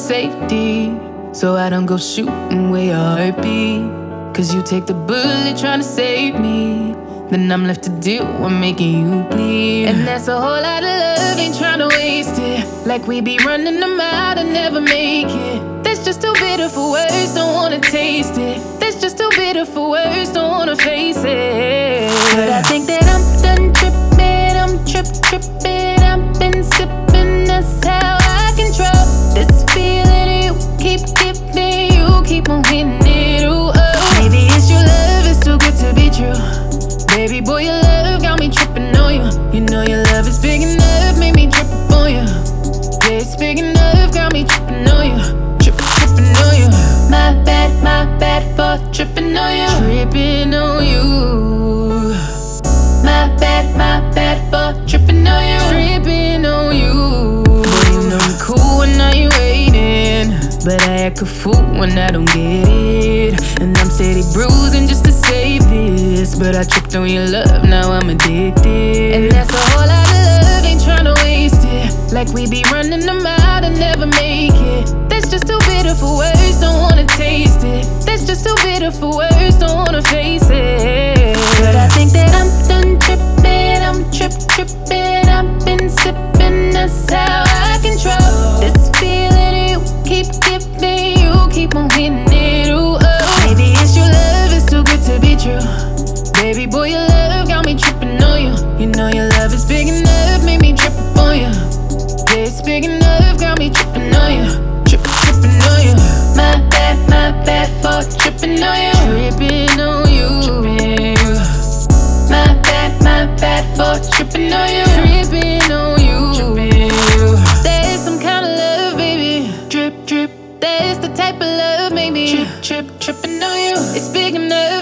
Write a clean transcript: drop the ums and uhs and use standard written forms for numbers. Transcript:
safety, so I don't go shooting where your heart beat. Cause you take the bullet trying to save me, then I'm left to deal with making you bleed. And that's a whole lot of love, ain't trying to waste it. Like we be running them out and never make it. That's just too bitter for words, don't wanna taste it. That's just too bitter for words, don't wanna face it. But I think that I'm done tripping, I'm tripping. I've been sipping, that's how I control this feeling you keep giving. You keep on hitting it, ooh, oh. Maybe it's your love, it's too good to be true. Baby boy, your love got me tripping on you. You know your love is big enough, made me trip up on you. Yeah, it's big enough, got me tripping on you. Tripping on you. My bad for tripping on you. Tripping on you. My bad for tripping on you. Tripping on you. Boy, you know me cool when now you waiting, but I act a fool when I don't get it. And I'm steady bruising just to save this, but I tripped on your love, now I'm addicted. And that's a whole lot of love, ain't tryna waste it. Like we be running them out and never make it. That's just too bitter for words, don't wanna taste it. That's just too bitter for words, don't wanna face it. But I think that I'm done tripping, I'm tripping. I've been sipping, that's how I control this feeling you keep giving. You keep on hitting it, ooh, oh. Maybe it's your love, it's too good to be true. Baby boy, your love got me tripping on you. You know your love is big enough, made me trip up on you. Yeah, it's big enough, got me tripping on you. Tripping on you. My bad for tripping on you. Tripping on you. My bad for tripping on you. Tripping on you. There's some kind of love, baby. Drip. There's the type of love, maybe. Tripping on you. It's big enough.